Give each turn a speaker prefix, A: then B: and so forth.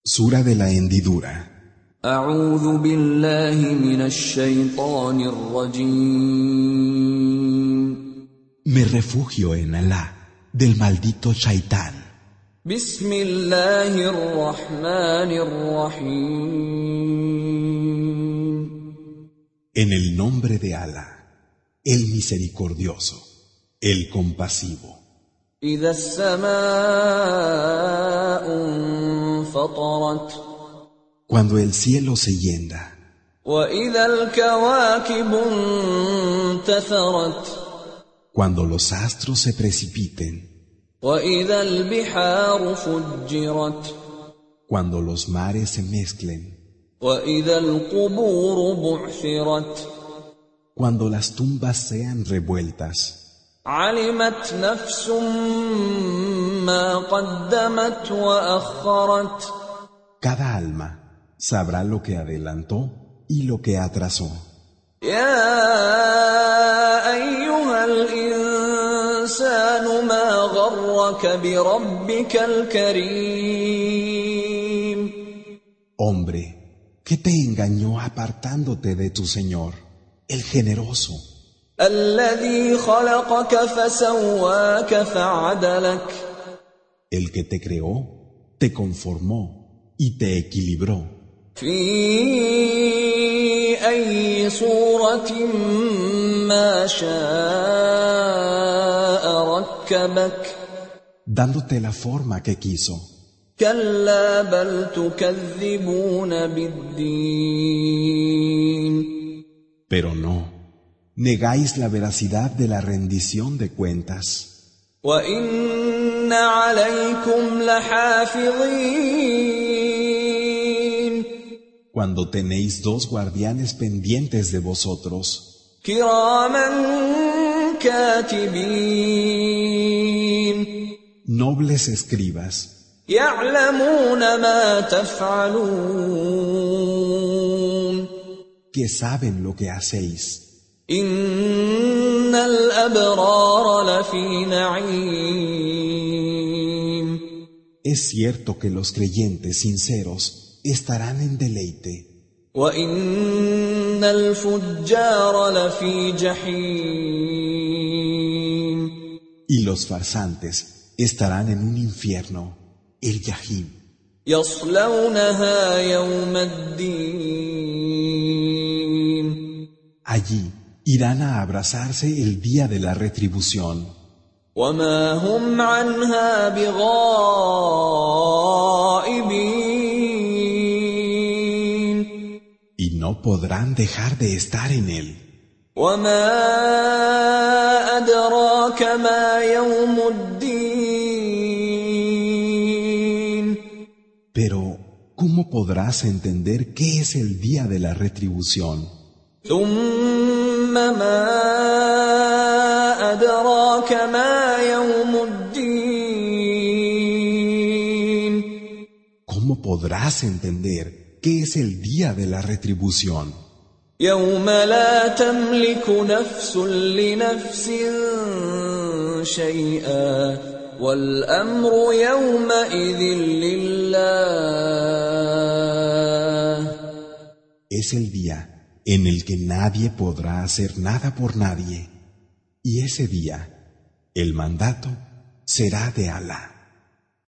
A: Sura de la hendidura.
B: أعوذ بالله من الشيطان الرجيم.
A: Me refugio en Alá, del maldito Shaitán.
B: بسم الله الرحمن الرحيم.
A: En el nombre de Alá, el misericordioso, el compasivo.
B: إذا السماء انفطرت.
A: Cuando el cielo se hienda,
B: وإذا الكواكب انتثرت.
A: cuando los astros se precipiten,
B: وإذا البحار فجرت.
A: cuando los mares se mezclen,
B: وإذا القبور بعثرت.
A: cuando las tumbas sean revueltas.
B: علمت نفس ما قدمت وأخرت.
A: Cada alma sabrá lo que adelantó y lo que atrasó.
B: يا أيها الإنسان ما غرك بربك الكريم.
A: Hombre, ¿qué te engañó apartándote de tu Señor, el generoso?
B: الذي خلقك فسواك فعدلك.
A: El que te creó, te conformó y te equilibró.
B: في أي صورة ما شاء ركبك.
A: Dándote la forma que quiso.
B: كلا بل تكذبون بالدين.
A: Pero no, negáis la veracidad de la rendición de cuentas.
B: وإن عليكم لحافظين.
A: Cuando tenéis dos guardianes pendientes de vosotros,
B: كراما كاتبين.
A: nobles escribas,
B: يعلمون ما تفعلون.
A: que saben lo que hacéis.
B: إن الأبرار لفي نعيم.
A: Es cierto que los creyentes sinceros estarán en deleite,
B: وإن الفجار لفي جحيم.
A: y los farsantes estarán en un infierno, el Yahim.
B: يصلونها يوم الدين.
A: Allí irán a abrazarse el día de la retribución,
B: وما هم عنها بغائبين.
A: y no podrán dejar de estar en él.
B: وما أدراك ما يوم الدين.
A: Pero, ¿cómo podrás entender qué es el día de la retribución?
B: ثم ما أدراك ما يوم الدين.
A: ¿Cómo podrás entender qué es el día de la retribución?
B: يوم لا تملك نفس لنفس شيئا والأمر يومئذ لله.
A: Es el día en el que nadie podrá hacer nada por nadie, y ese día el mandato será de Alá.